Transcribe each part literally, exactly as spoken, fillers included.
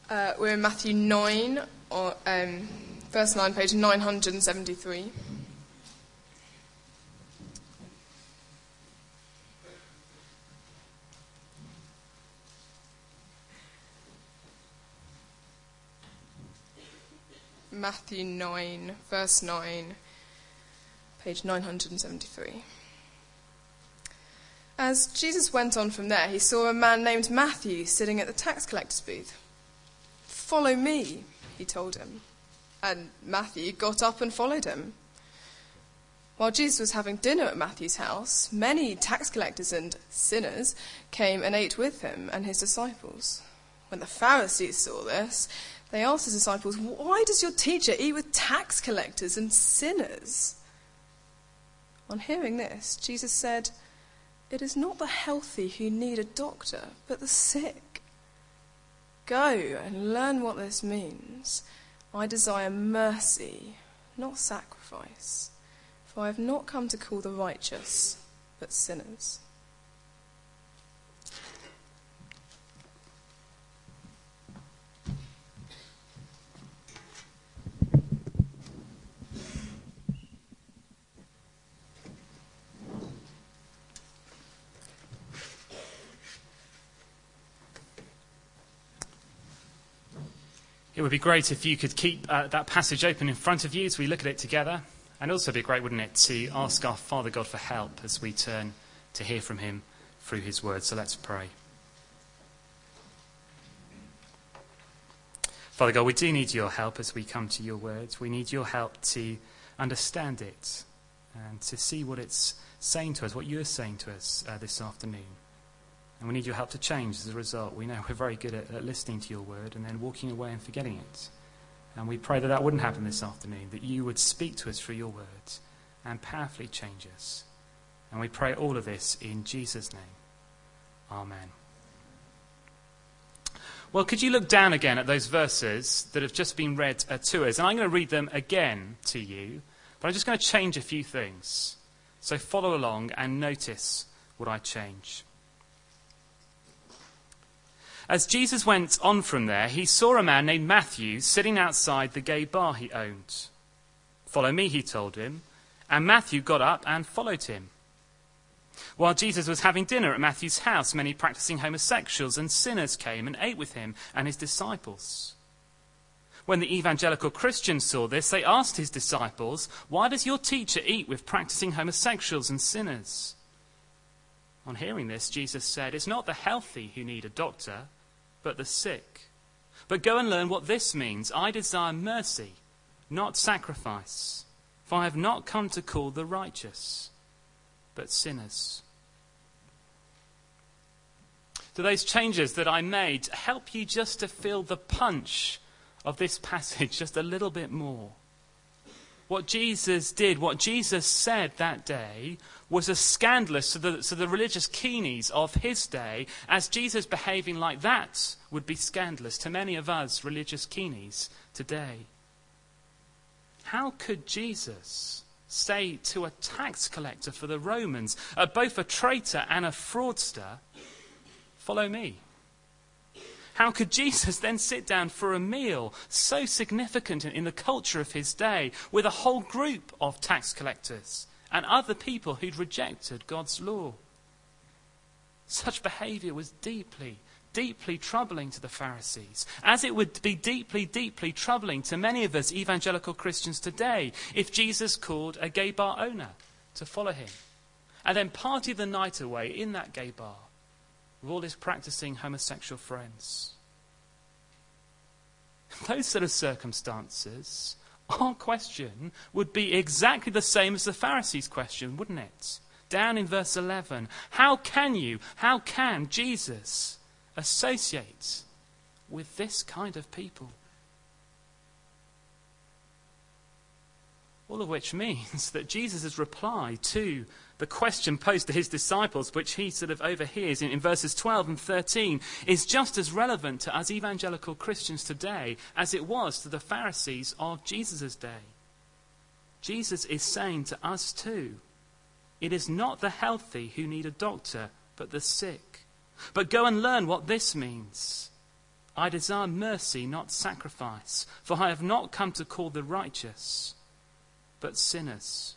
Uh, we're in Matthew nine, or, um, verse nine, page nine hundred seventy-three. Matthew nine, verse nine, page nine hundred seventy-three. As Jesus went on from there, he saw a man named Matthew sitting at the tax collector's booth. "Follow me," he told him. And Matthew got up and followed him. While Jesus was having dinner at Matthew's house, many tax collectors and sinners came and ate with him and his disciples. When the Pharisees saw this, they asked his disciples, "Why does your teacher eat with tax collectors and sinners?" On hearing this, Jesus said, "It is not the healthy who need a doctor, but the sick. Go and learn what this means. I desire mercy, not sacrifice, for I have not come to call the righteous, but sinners." It would be great if you could keep uh, that passage open in front of you as we look at it together. And also be great, wouldn't it, to ask our Father God for help as we turn to hear from him through his word. So let's pray. Father God, we do need your help as we come to your words. We need your help to understand it and to see what it's saying to us, what you're saying to us uh, this afternoon. And we need your help to change as a result. We know we're very good at, at listening to your word and then walking away and forgetting it. And we pray that that wouldn't happen this afternoon, that you would speak to us through your words and powerfully change us. And we pray all of this in Jesus' name. Amen. Well, could you look down again at those verses that have just been read uh, to us? And I'm going to read them again to you, but I'm just going to change a few things. So follow along and notice what I change. As Jesus went on from there, he saw a man named Matthew sitting outside the gay bar he owned. "Follow me," he told him, and Matthew got up and followed him. While Jesus was having dinner at Matthew's house, many practicing homosexuals and sinners came and ate with him and his disciples. When the evangelical Christians saw this, they asked his disciples, "Why does your teacher eat with practicing homosexuals and sinners?" On hearing this, Jesus said, "It's not the healthy who need a doctor, but the sick. But go and learn what this means. I desire mercy, not sacrifice, for I have not come to call the righteous, but sinners." Do those changes that I made help you just to feel the punch of this passage just a little bit more? What Jesus did, what Jesus said that day, was as scandalous to the, to the religious keenies of his day as Jesus behaving like that would be scandalous to many of us religious keenies today. How could Jesus say to a tax collector for the Romans, uh, both a traitor and a fraudster, "Follow me"? How could Jesus then sit down for a meal so significant in the culture of his day with a whole group of tax collectors and other people who'd rejected God's law? Such behavior was deeply, deeply troubling to the Pharisees, as it would be deeply, deeply troubling to many of us evangelical Christians today if Jesus called a gay bar owner to follow him and then party the night away in that gay bar with all his practicing homosexual friends. In those sort of circumstances, our question would be exactly the same as the Pharisees' question, wouldn't it? Down in verse eleven, how can you, how can Jesus associate with this kind of people? All of which means that Jesus' reply to the question posed to his disciples, which he sort of overhears in, in verses twelve and thirteen, is just as relevant to us evangelical Christians today as it was to the Pharisees of Jesus' day. Jesus is saying to us too, it is not the healthy who need a doctor, but the sick. But go and learn what this means. I desire mercy, not sacrifice, for I have not come to call the righteous, but sinners."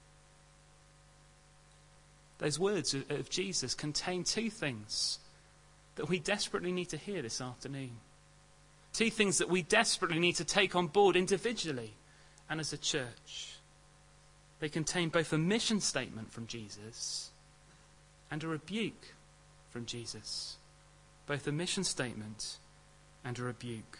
Those words of Jesus contain two things that we desperately need to hear this afternoon. Two things that we desperately need to take on board individually and as a church. They contain both a mission statement from Jesus and a rebuke from Jesus. Both a mission statement and a rebuke.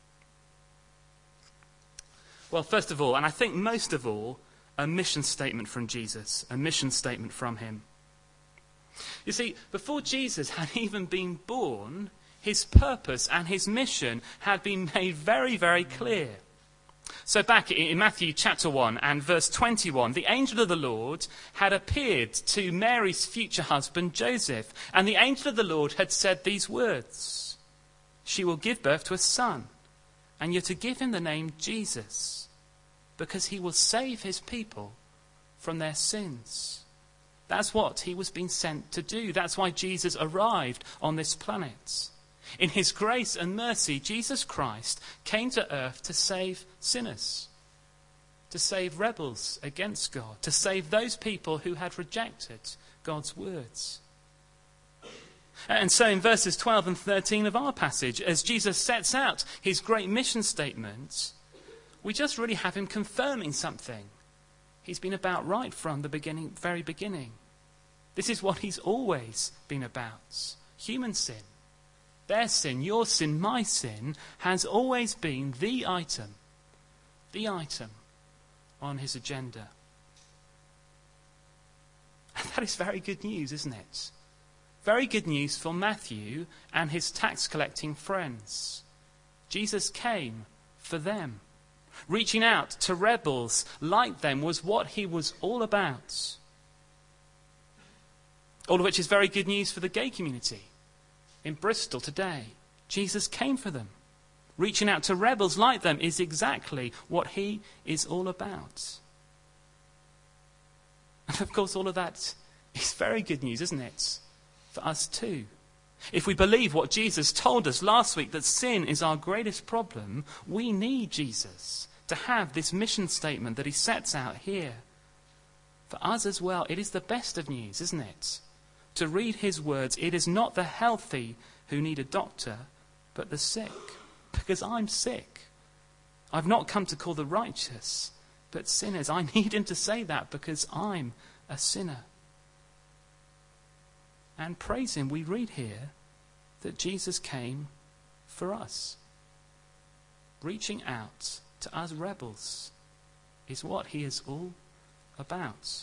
Well, first of all, and I think most of all, a mission statement from Jesus. A mission statement from him. You see, before Jesus had even been born, his purpose and his mission had been made very, very clear. So back in Matthew chapter one and verse twenty-one, the angel of the Lord had appeared to Mary's future husband Joseph, and the angel of the Lord had said these words: "She will give birth to a son, and you're to give him the name Jesus, because he will save his people from their sins." That's what he was being sent to do. That's why Jesus arrived on this planet. In his grace and mercy, Jesus Christ came to earth to save sinners, to save rebels against God, to save those people who had rejected God's words. And so in verses twelve and thirteen of our passage, as Jesus sets out his great mission statement, we just really have him confirming something he's been about right from the beginning, very beginning. This is what he's always been about. Human sin. Their sin, your sin, my sin, has always been the item, the item on his agenda. And that is very good news, isn't it? Very good news for Matthew and his tax-collecting friends. Jesus came for them. Reaching out to rebels like them was what he was all about. All of which is very good news for the gay community in Bristol today. Jesus came for them. Reaching out to rebels like them is exactly what he is all about. And of course, all of that is very good news, isn't it? For us too. If we believe what Jesus told us last week, that sin is our greatest problem, we need Jesus to have this mission statement that he sets out here. For us as well, it is the best of news, isn't it? To read his words, it is not the healthy who need a doctor, but the sick. Because I'm sick. I've not come to call the righteous, but sinners. I need him to say that because I'm a sinner. And praise him, we read here that Jesus came for us. Reaching out to us rebels is what he is all about.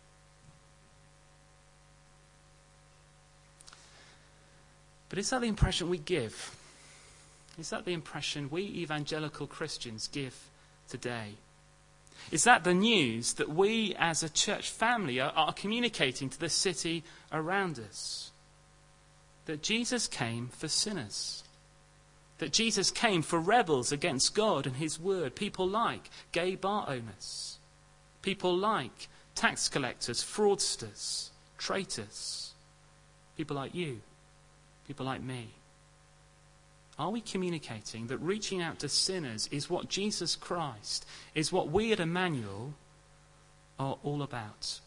But is that the impression we give? Is that the impression we evangelical Christians give today? Is that the news that we as a church family are, are communicating to the city around us? That Jesus came for sinners. That Jesus came for rebels against God and his word. People like gay bar owners. People like tax collectors, fraudsters, traitors. People like you. People like me. Are we communicating that reaching out to sinners is what Jesus Christ, is what we at Emmanuel are all about?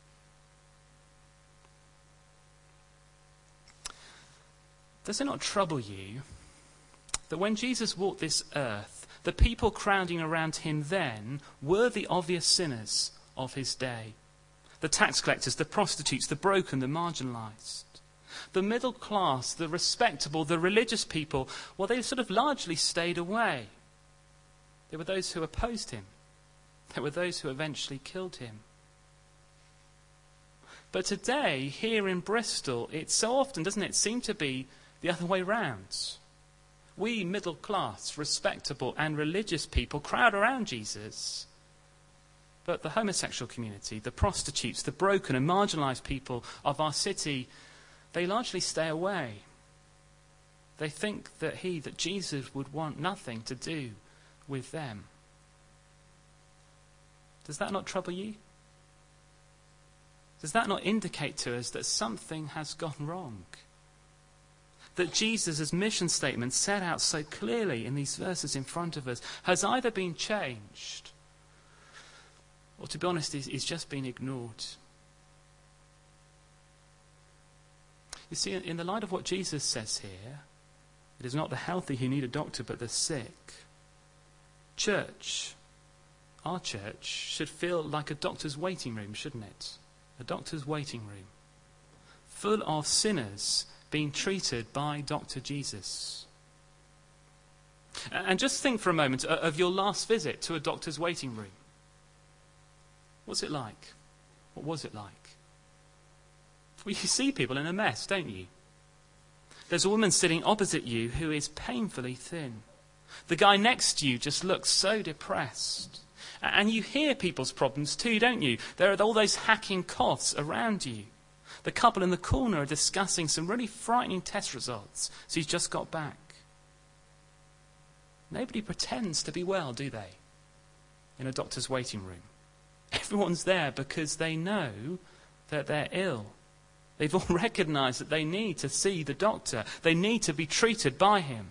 Does it not trouble you that when Jesus walked this earth, the people crowding around him then were the obvious sinners of his day? The tax collectors, the prostitutes, the broken, the marginalised. The middle class, the respectable, the religious people, well, they sort of largely stayed away. There were those who opposed him. There were those who eventually killed him. But today, here in Bristol, it so often, doesn't it, seem to be the other way round. We middle class, respectable and religious people crowd around Jesus. But the homosexual community, the prostitutes, the broken and marginalised people of our city, they largely stay away. They think that he, that Jesus would want nothing to do with them. Does that not trouble you? Does that not indicate to us that something has gone wrong? that Jesus' mission statement set out so clearly in these verses in front of us has either been changed or, to be honest, is, is just been ignored. You see, in the light of what Jesus says here, it is not the healthy who need a doctor, but the sick. Church, our church, should feel like a doctor's waiting room, shouldn't it? A doctor's waiting room, full of sinners being treated by Doctor Jesus. And just think for a moment of your last visit to a doctor's waiting room. What's it like? What was it like? Well, you see people in a mess, don't you? There's a woman sitting opposite you who is painfully thin. The guy next to you just looks so depressed. And you hear people's problems too, don't you? There are all those hacking coughs around you. The couple in the corner are discussing some really frightening test results so he's just got back. Nobody pretends to be well, do they? In a doctor's waiting room. Everyone's there because they know that they're ill. They've all recognised that they need to see the doctor. They need to be treated by him.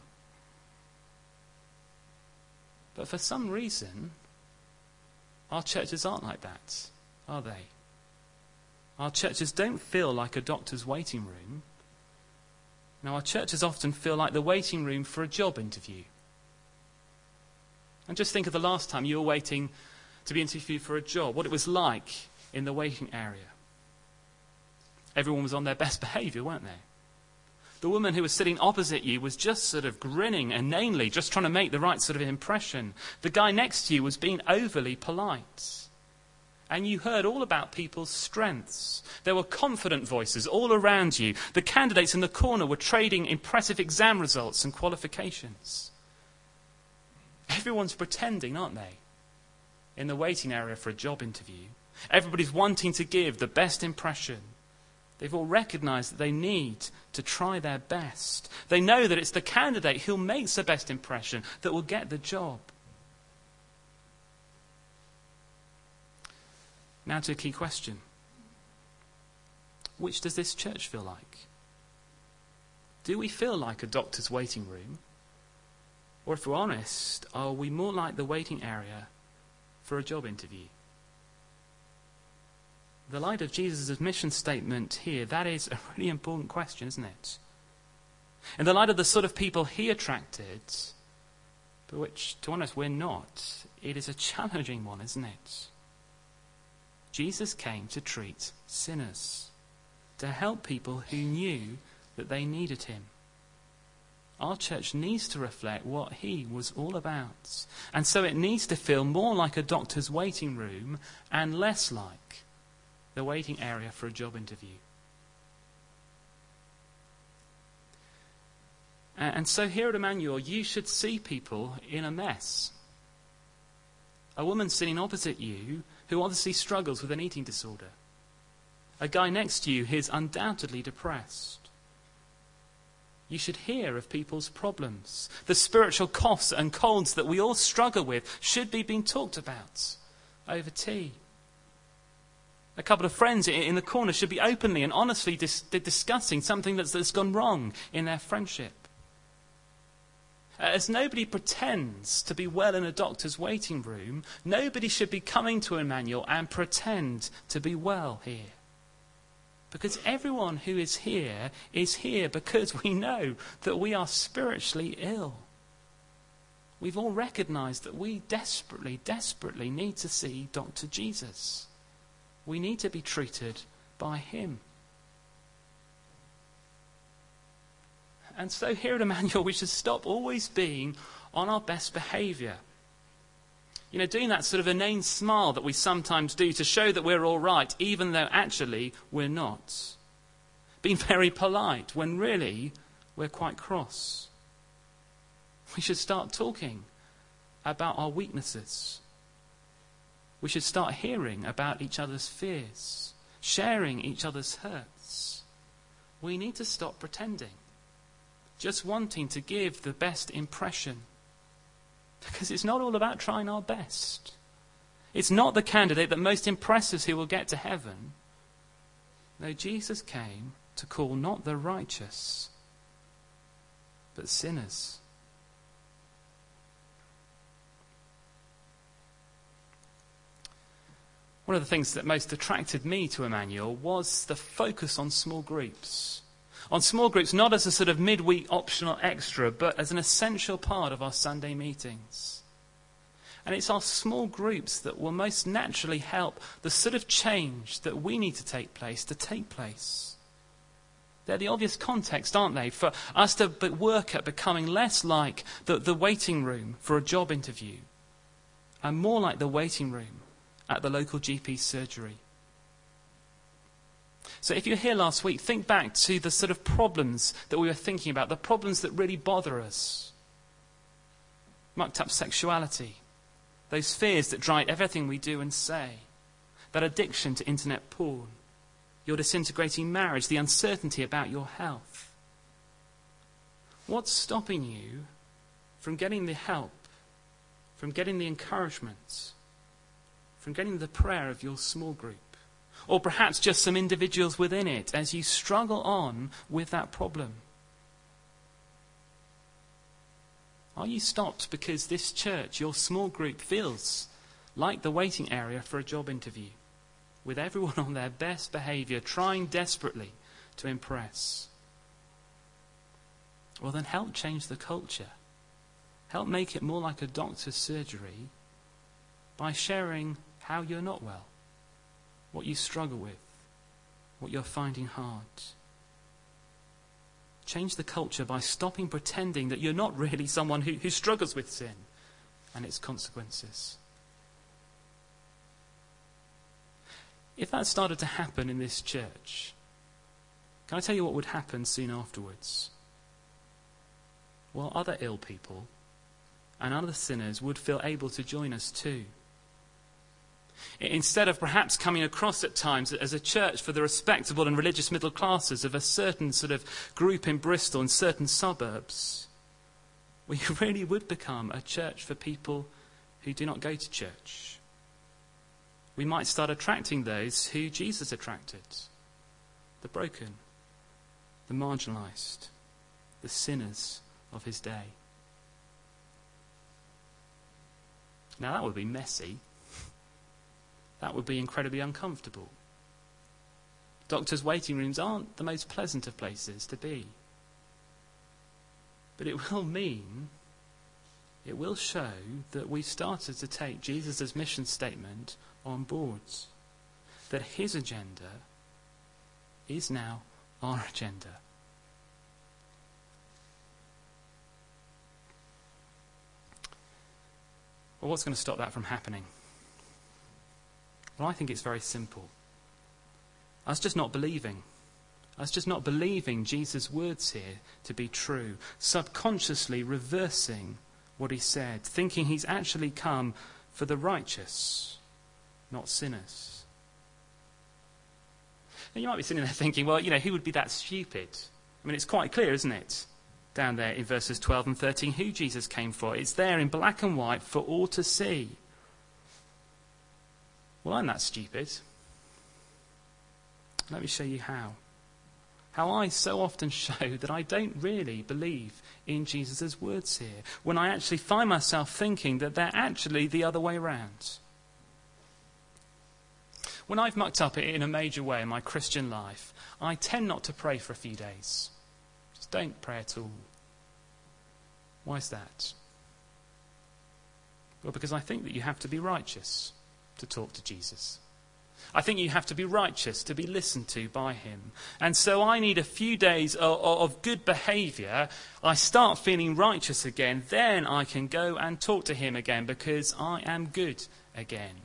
But for some reason, our churches aren't like that, are they? Our churches don't feel like a doctor's waiting room. Now, our churches often feel like the waiting room for a job interview. And just think of the last time you were waiting to be interviewed for a job, what it was like in the waiting area. Everyone was on their best behaviour, weren't they? The woman who was sitting opposite you was just sort of grinning inanely, just trying to make the right sort of impression. The guy next to you was being overly polite. And you heard all about people's strengths. There were confident voices all around you. The candidates in the corner were trading impressive exam results and qualifications. Everyone's pretending, aren't they? In the waiting area for a job interview. Everybody's wanting to give the best impression. They've all recognised that they need to try their best. They know that it's the candidate who makes the best impression that will get the job. Now to a key question. Which does this church feel like? Do we feel like a doctor's waiting room? Or if we're honest, are we more like the waiting area for a job interview? The light of Jesus' mission statement here, that is a really important question, isn't it? In the light of the sort of people he attracted, but which, to be honest, we're not, it is a challenging one, isn't it? Jesus came to treat sinners, to help people who knew that they needed him. Our church needs to reflect what he was all about. And so it needs to feel more like a doctor's waiting room and less like the waiting area for a job interview. And so here at Emmanuel, you should see people in a mess. A woman sitting opposite you who obviously struggles with an eating disorder. A guy next to you who's undoubtedly depressed. You should hear of people's problems. The spiritual coughs and colds that we all struggle with should be being talked about over tea. A couple of friends in the corner should be openly and honestly dis- discussing something that's, that's gone wrong in their friendship. As nobody pretends to be well in a doctor's waiting room, nobody should be coming to Emmanuel and pretend to be well here. Because everyone who is here is here because we know that we are spiritually ill. We've all recognised that we desperately, desperately need to see Doctor Jesus. We need to be treated by him. And so here at Emmanuel, we should stop always being on our best behaviour. You know, doing that sort of inane smile that we sometimes do to show that we're all right, even though actually we're not. Being very polite when really we're quite cross. We should start talking about our weaknesses. We should start hearing about each other's fears, sharing each other's hurts. We need to stop pretending. Just wanting to give the best impression. Because it's not all about trying our best. It's not the candidate that most impresses who will get to heaven. No, Jesus came to call not the righteous, but sinners. One of the things that most attracted me to Emmanuel was the focus on small groups. On small groups, not as a sort of midweek optional extra, but as an essential part of our Sunday meetings. And it's our small groups that will most naturally help the sort of change that we need to take place to take place. They're the obvious context, aren't they, for us to work at becoming less like the, the waiting room for a job interview and more like the waiting room at the local G P surgery. So if you're here last week, think back to the sort of problems that we were thinking about, the problems that really bother us. Mucked up sexuality, those fears that drive everything we do and say, that addiction to internet porn, your disintegrating marriage, the uncertainty about your health. What's stopping you from getting the help, from getting the encouragement, from getting the prayer of your small group? Or perhaps just some individuals within it as you struggle on with that problem. Are you stopped because this church, your small group, feels like the waiting area for a job interview, with everyone on their best behaviour, trying desperately to impress? Well, then help change the culture. Help make it more like a doctor's surgery by sharing how you're not well, what you struggle with, what you're finding hard. Change the culture by stopping pretending that you're not really someone who, who struggles with sin and its consequences. If that started to happen in this church, can I tell you what would happen soon afterwards? Well, other ill people and other sinners would feel able to join us too. Instead of perhaps coming across at times as a church for the respectable and religious middle classes of a certain sort of group in Bristol and certain suburbs, we really would become a church for people who do not go to church. We might start attracting those who Jesus attracted: the broken, the marginalised, the sinners of his day. Now that would be messy. That would be incredibly uncomfortable. Doctors' waiting rooms aren't the most pleasant of places to be. But it will mean, it will show that we've started to take Jesus' mission statement on board. That his agenda is now our agenda. Well, what's going to stop that from happening? Well, I think it's very simple. Us just not believing. Us just not believing Jesus' words here to be true. Subconsciously reversing what he said. Thinking he's actually come for the righteous, not sinners. Now you might be sitting there thinking, well, you know, who would be that stupid? I mean, it's quite clear, isn't it? Down there in verses twelve and thirteen, who Jesus came for. It's there in black and white for all to see. Well, I'm that stupid. Let me show you how. How I so often show that I don't really believe in Jesus' words here, when I actually find myself thinking that they're actually the other way around. When I've mucked up in a major way in my Christian life, I tend not to pray for a few days. Just don't pray at all. Why is that? Well, because I think that you have to be righteous to talk to Jesus. I think you have to be righteous to be listened to by him. And so I need a few days of, of good behaviour. I start feeling righteous again. Then I can go and talk to him again because I am good again.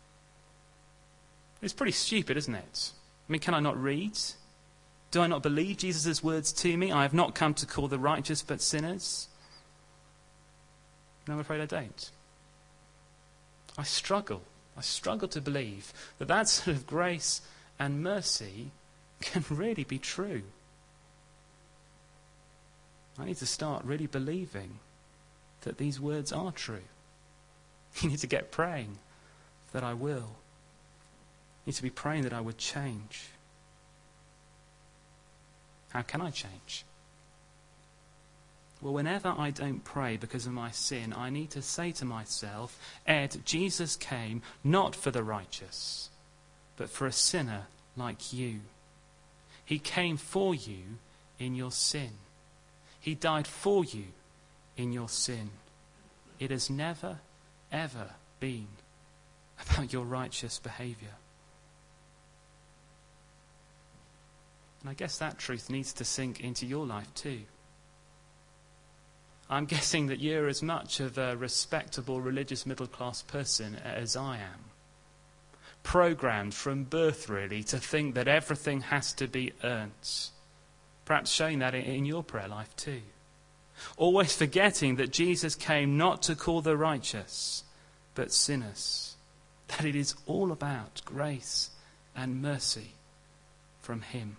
It's pretty stupid, isn't it? I mean, can I not read? Do I not believe Jesus' words to me? I have not come to call the righteous but sinners. No, I'm afraid I don't. I struggle. I struggle to believe that that sort of grace and mercy can really be true. I need to start really believing that these words are true. You need to get praying that I will. You need to be praying that I would change. How can I change? Well, whenever I don't pray because of my sin, I need to say to myself, Ed, Jesus came not for the righteous, but for a sinner like you. He came for you in your sin. He died for you in your sin. It has never, ever been about your righteous behaviour. And I guess that truth needs to sink into your life too. I'm guessing that you're as much of a respectable religious middle-class person as I am. Programmed from birth, really, to think that everything has to be earned. Perhaps showing that in your prayer life too. Always forgetting that Jesus came not to call the righteous, but sinners. That it is all about grace and mercy from him.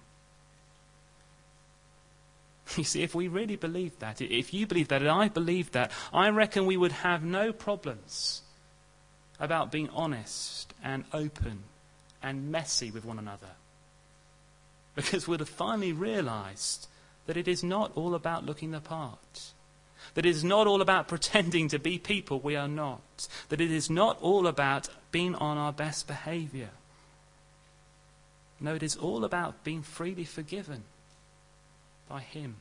You see, if we really believe that, if you believe that, and I believe that, I reckon we would have no problems about being honest and open and messy with one another. Because we'd have finally realised that it is not all about looking the part. That it is not all about pretending to be people we are not. That it is not all about being on our best behaviour. No, it is all about being freely forgiven by him.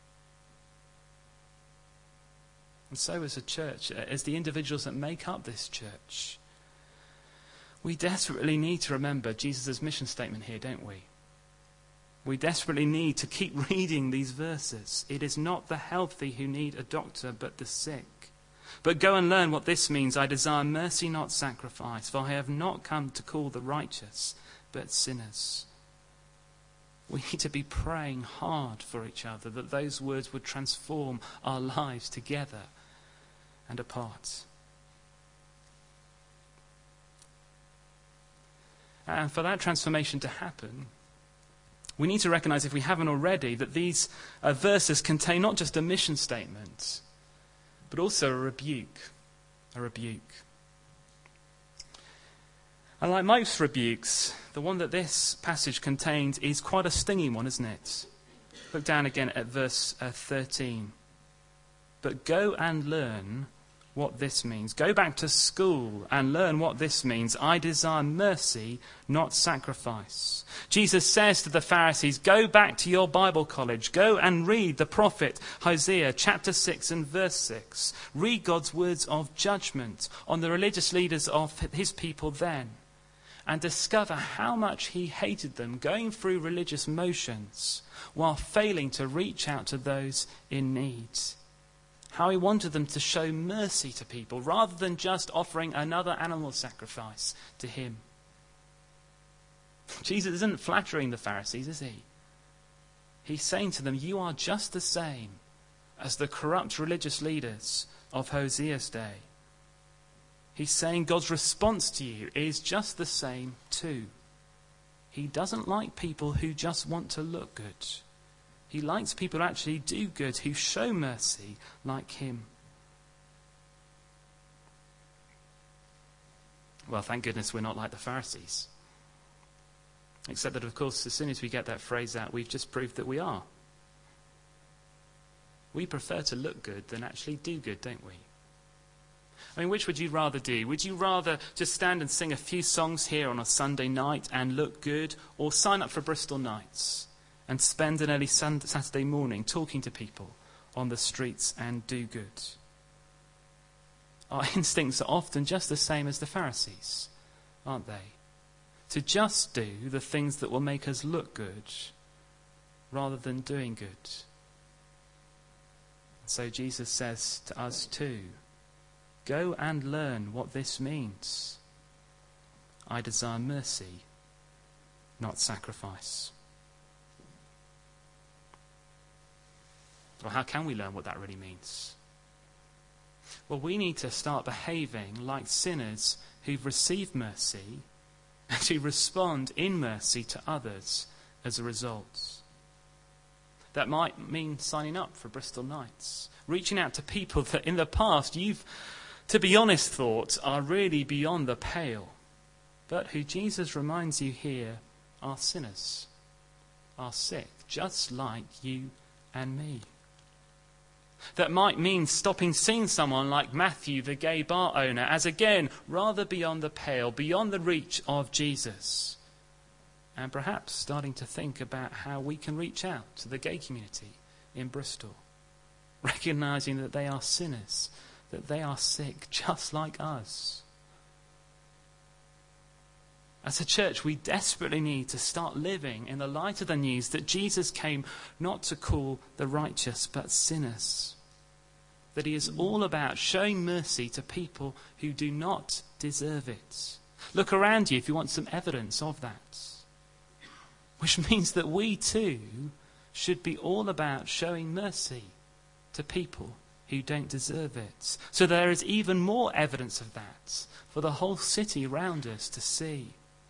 And so as a church, as the individuals that make up this church, we desperately need to remember Jesus' mission statement here, don't we? We desperately need to keep reading these verses. It is not the healthy who need a doctor, but the sick. But go and learn what this means. I desire mercy, not sacrifice, for I have not come to call the righteous, but sinners. We need to be praying hard for each other, that those words would transform our lives together and apart. And for that transformation to happen, we need to recognize, if we haven't already, that these uh, verses contain not just a mission statement, but also a rebuke. A rebuke. And like most rebukes, the one that this passage contains is quite a stinging one, isn't it? Look down again at verse uh, thirteen. But go and learn what this means. Go back to school and learn what this means. I desire mercy, not sacrifice. Jesus says to the Pharisees, go back to your Bible college. Go and read the prophet Hosea chapter six and verse six. Read God's words of judgment on the religious leaders of his people then. And discover how much he hated them going through religious motions while failing to reach out to those in need. How he wanted them to show mercy to people rather than just offering another animal sacrifice to him. Jesus isn't flattering the Pharisees, is he? He's saying to them, you are just the same as the corrupt religious leaders of Hosea's day. He's saying God's response to you is just the same too. He doesn't like people who just want to look good. He likes people who actually do good, who show mercy like him. Well, thank goodness we're not like the Pharisees. Except that, of course, as soon as we get that phrase out, we've just proved that we are. We prefer to look good than actually do good, don't we? I mean, which would you rather do? Would you rather just stand and sing a few songs here on a Sunday night and look good, or sign up for Bristol Nights and spend an early Sunday, Saturday morning talking to people on the streets and do good? Our instincts are often just the same as the Pharisees, aren't they? To just do the things that will make us look good rather than doing good. So Jesus says to us too, go and learn what this means. I desire mercy, not sacrifice. Well, how can we learn what that really means? Well, we need to start behaving like sinners who've received mercy and to respond in mercy to others as a result. That might mean signing up for Bristol Nights, reaching out to people that in the past you've, to be honest, thought are really beyond the pale, but who Jesus reminds you here are sinners, are sick, just like you and me. That might mean stopping seeing someone like Matthew, the gay bar owner, as again, rather beyond the pale, beyond the reach of Jesus. And perhaps starting to think about how we can reach out to the gay community in Bristol, recognising that they are sinners, that they are sick just like us. As a church, we desperately need to start living in the light of the news that Jesus came not to call the righteous, but sinners. That he is all about showing mercy to people who do not deserve it. Look around you if you want some evidence of that. Which means that we too should be all about showing mercy to people who don't deserve it. So there is even more evidence of that for the whole city around us to see.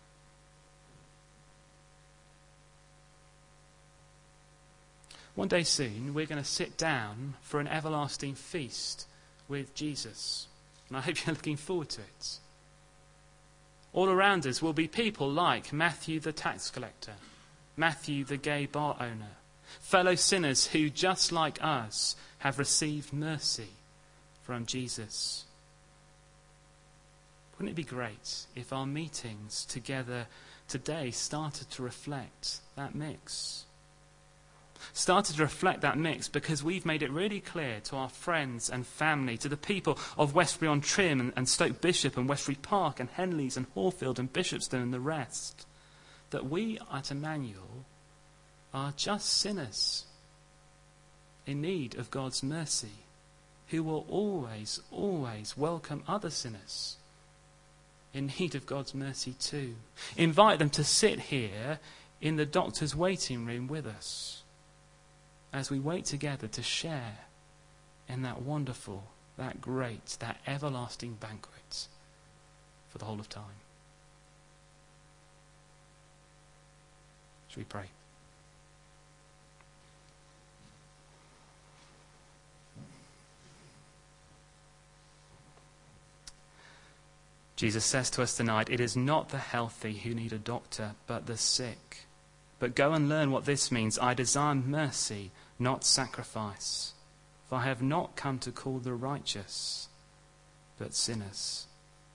One day soon, we're going to sit down for an everlasting feast with Jesus. And I hope you're looking forward to it. All around us will be people like Matthew the tax collector, Matthew the gay bar owner, fellow sinners who, just like us, have received mercy from Jesus. Wouldn't it be great if our meetings together today started to reflect that mix? Started to reflect that mix because we've made it really clear to our friends and family, to the people of Westbury-on-Trim and, and Stoke Bishop and Westbury Park and Henleys and Horfield and Bishopston and the rest, that we at Emmanuel are just sinners in need of God's mercy, who will always, always welcome other sinners in need of God's mercy too. Invite them to sit here in the doctor's waiting room with us as we wait together to share in that wonderful, that great, that everlasting banquet for the whole of time. Shall we pray? Jesus says to us tonight, it is not the healthy who need a doctor, but the sick. But go and learn what this means. I desire mercy, not sacrifice. For I have not come to call the righteous, but sinners.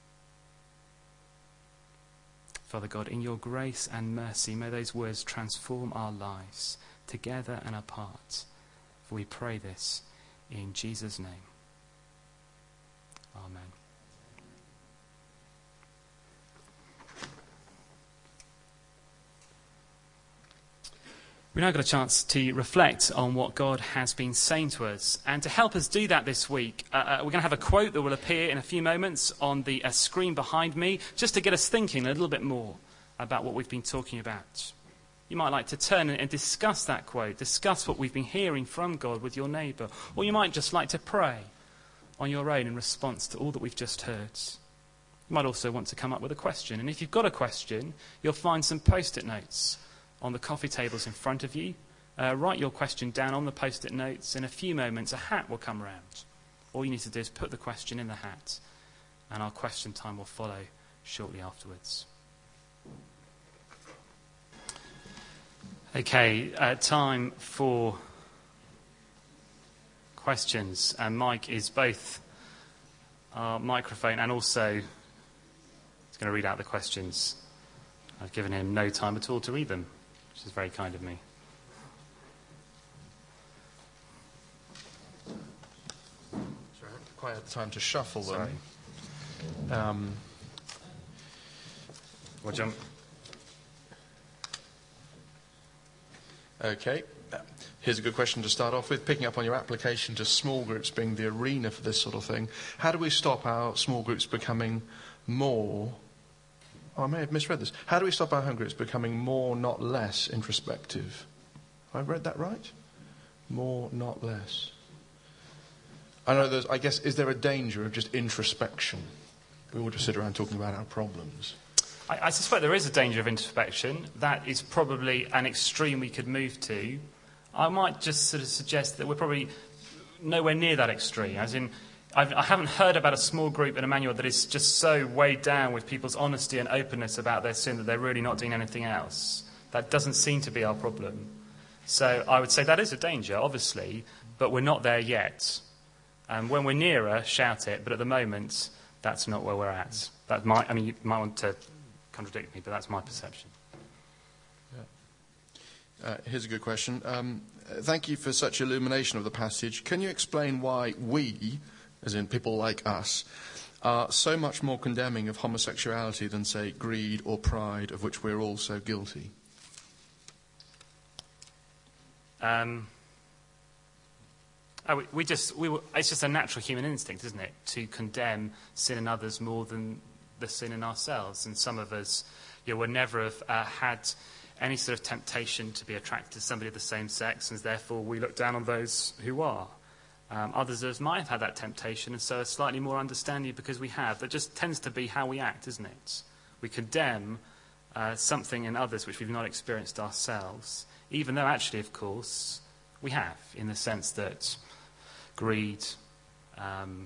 Father God, in your grace and mercy, may those words transform our lives, together and apart. For we pray this in Jesus' name. Amen. We now got a chance to reflect on what God has been saying to us. And to help us do that this week, uh, uh, we're going to have a quote that will appear in a few moments on the uh, screen behind me, just to get us thinking a little bit more about what we've been talking about. You might like to turn and discuss that quote, discuss what we've been hearing from God with your neighbour. Or you might just like to pray on your own in response to all that we've just heard. You might also want to come up with a question. And if you've got a question, you'll find some post-it notes on the coffee tables in front of you. Uh, write your question down on the post-it notes. In a few moments, a hat will come around. All you need to do is put the question in the hat, and our question time will follow shortly afterwards. Okay, uh, time for questions. And Mike is both our microphone and also he's going to read out the questions. I've given him no time at all to read them, which is very kind of me. Sorry, I haven't quite had the time to shuffle them. Sorry. Um, We'll jump. Okay. Here's a good question to start off with. Picking up on your application to small groups being the arena for this sort of thing, how do we stop our small groups becoming more... Oh, I may have misread this. How do we stop our home groups becoming more, not less, introspective? Have I read that right? More, not less. I know there's, I guess, is there a danger of just introspection? We all just sit around talking about our problems. I, I suspect there is a danger of introspection. That is probably an extreme we could move to. I might just sort of suggest that we're probably nowhere near that extreme, as in... I've, I haven't heard about a small group in Emmanuel that is just so weighed down with people's honesty and openness about their sin that they're really not doing anything else. That doesn't seem to be our problem. So I would say that is a danger, obviously, but we're not there yet. And when we're nearer, shout it, but at the moment, that's not where we're at. That might, I mean, you might want to contradict me, but that's my perception. Yeah. Uh, here's a good question. Um, thank you for such illumination of the passage. Can you explain why we, as in people like us, are so much more condemning of homosexuality than, say, greed or pride, of which we're all so guilty? Um, oh, we, we just, we were, it's just a natural human instinct, isn't it, to condemn sin in others more than the sin in ourselves. And some of us, you know, would never have uh, had any sort of temptation to be attracted to somebody of the same sex, and therefore we look down on those who are. Um, others of us might have had that temptation, and so are slightly more understanding because we have. That just tends to be how we act, isn't it? We condemn uh, something in others which we've not experienced ourselves, even though actually, of course, we have, in the sense that greed, um,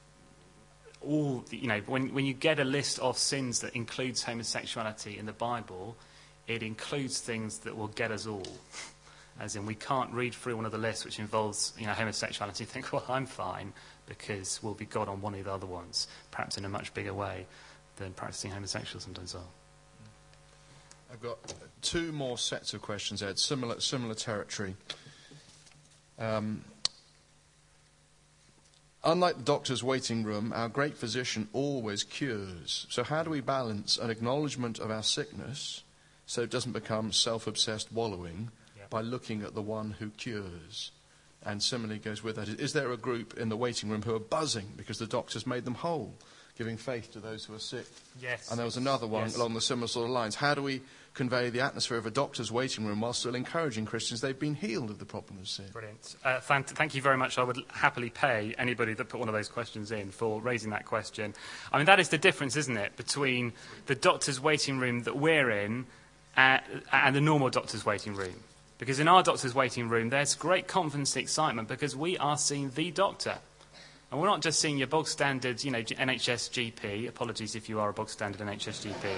all, you know, when, when you get a list of sins that includes homosexuality in the Bible, it includes things that will get us all. As in, we can't read through one of the lists which involves, you know, homosexuality and think, well, I'm fine, because we'll be God on one of the other ones, perhaps in a much bigger way than practicing homosexuals sometimes are. I've got two more sets of questions, Ed, similar, similar territory. Um, unlike the doctor's waiting room, our great physician always cures. So how do we balance an acknowledgement of our sickness so it doesn't become self-obsessed wallowing by looking at the one who cures? And similarly goes with that. Is there a group in the waiting room who are buzzing because the doctor's made them whole, giving faith to those who are sick? Yes. And there was another one yes. along the similar sort of lines. How do we convey the atmosphere of a doctor's waiting room while still encouraging Christians they've been healed of the problem of sin? Brilliant. Uh, th- thank you very much. I would happily pay anybody that put one of those questions in for raising that question. I mean, that is the difference, isn't it, between the doctor's waiting room that we're in uh, and the normal doctor's waiting room. Because in our doctor's waiting room, there's great confidence and excitement because we are seeing the doctor. And we're not just seeing your bog standard, you know, N H S G P. Apologies if you are a bog standard N H S G P.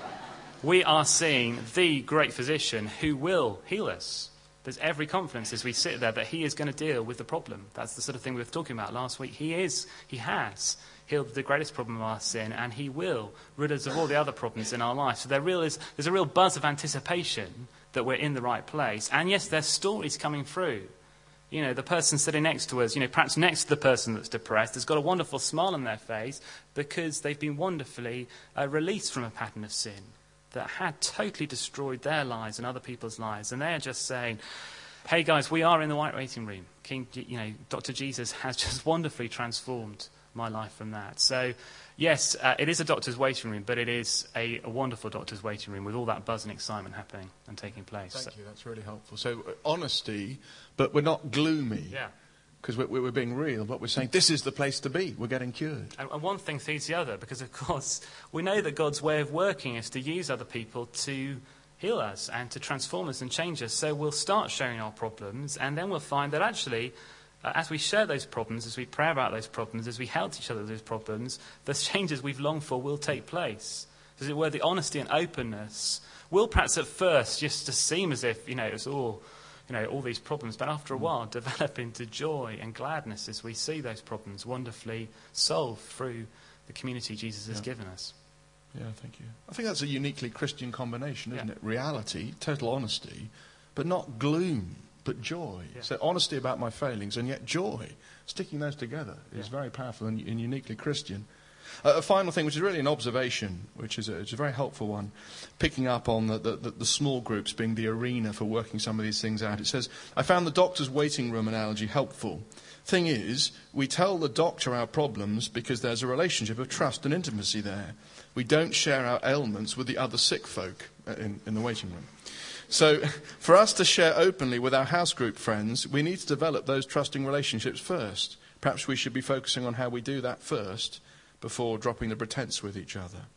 We are seeing the great physician who will heal us. There's every confidence as we sit there that he is going to deal with the problem. That's the sort of thing we were talking about last week. He is, he has healed the greatest problem of our sin, and he will rid us of all the other problems in our life. So there real is, there's a real buzz of anticipation that we're in the right place. And yes, there's stories coming through. You know, the person sitting next to us, you know, perhaps next to the person that's depressed, has got a wonderful smile on their face because they've been wonderfully uh, released from a pattern of sin that had totally destroyed their lives and other people's lives. And they're just saying, hey guys, we are in the right waiting room. King, you know, Doctor Jesus has just wonderfully transformed my life from that. So, yes, uh, it is a doctor's waiting room, but it is a, a wonderful doctor's waiting room with all that buzz and excitement happening and taking place. Thank so. you, that's really helpful. So, uh, honesty, but we're not gloomy. Yeah. Because we're, we're being real, but we're saying this is the place to be. We're getting cured. And, and one thing feeds the other, because, of course, we know that God's way of working is to use other people to heal us and to transform us and change us. So we'll start sharing our problems, and then we'll find that actually, Uh, as we share those problems, as we pray about those problems, as we help each other with those problems, the changes we've longed for will take place. As it were, the honesty and openness will perhaps at first just to seem as if, you know, it's all, you know, all these problems, but after a while develop into joy and gladness as we see those problems wonderfully solved through the community Jesus has Yeah. given us. Yeah, thank you. I think that's a uniquely Christian combination, isn't Yeah. it? Reality, total honesty, but not gloom. But joy. Yeah. So honesty about my failings and yet joy. Sticking those together is Yeah. very powerful and, and uniquely Christian. Uh, a final thing, which is really an observation, which is a, it's a very helpful one, picking up on the, the, the, the small groups being the arena for working some of these things out. It says, I found the doctor's waiting room analogy helpful. Thing is, we tell the doctor our problems because there's a relationship of trust and intimacy there. We don't share our ailments with the other sick folk in, in the waiting room. So for us to share openly with our house group friends, we need to develop those trusting relationships first. Perhaps we should be focusing on how we do that first before dropping the pretense with each other.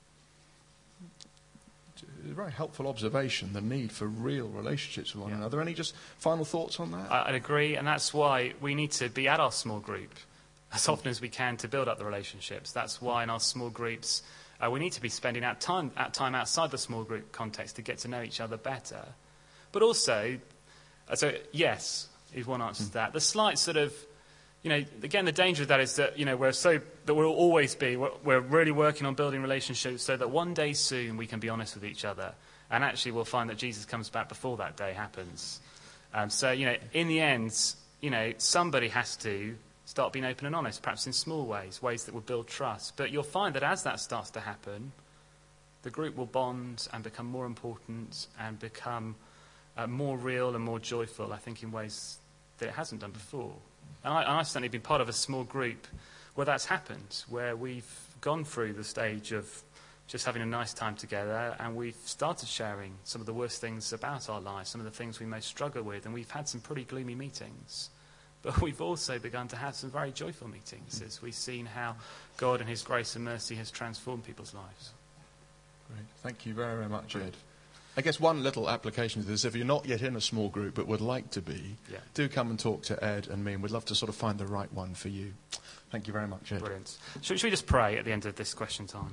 It's a very helpful observation, the need for real relationships with one Yeah. another. Any just final thoughts on that? I, I'd agree, and that's why we need to be at our small group as often as we can to build up the relationships. That's why in our small groups Uh, we need to be spending out time, out time outside the small group context to get to know each other better. But also, uh, so yes, is one answer to that. The slight sort of, you know, again, the danger of that is that, you know, we're so, that we'll always be, we're, we're really working on building relationships so that one day soon we can be honest with each other. And actually we'll find that Jesus comes back before that day happens. Um, so, you know, in the end, you know, somebody has to start being open and honest, perhaps in small ways, ways that will build trust. But you'll find that as that starts to happen, the group will bond and become more important and become uh, more real and more joyful, I think, in ways that it hasn't done before. And, I, and I've certainly been part of a small group where that's happened, where we've gone through the stage of just having a nice time together, and we've started sharing some of the worst things about our lives, some of the things we most struggle with, and we've had some pretty gloomy meetings. But we've also begun to have some very joyful meetings as we've seen how God and his grace and mercy has transformed people's lives. Great. Thank you very, very much, Ed. I guess one little application to this, if you're not yet in a small group but would like to be, Yeah. do come and talk to Ed and me, and we'd love to sort of find the right one for you. Thank you very much, Ed. Brilliant. Should, should we just pray at the end of this question time?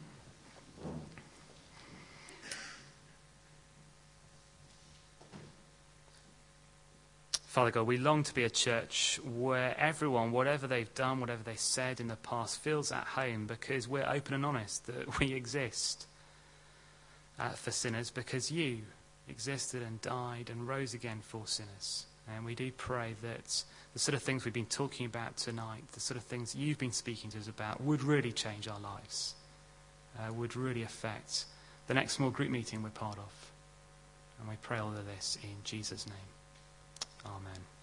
Father God, we long to be a church where everyone, whatever they've done, whatever they said in the past, feels at home because we're open and honest that we exist uh, for sinners because you existed and died and rose again for sinners. And we do pray that the sort of things we've been talking about tonight, the sort of things you've been speaking to us about, would really change our lives, uh, would really affect the next small group meeting we're part of. And we pray all of this in Jesus' name. Amen.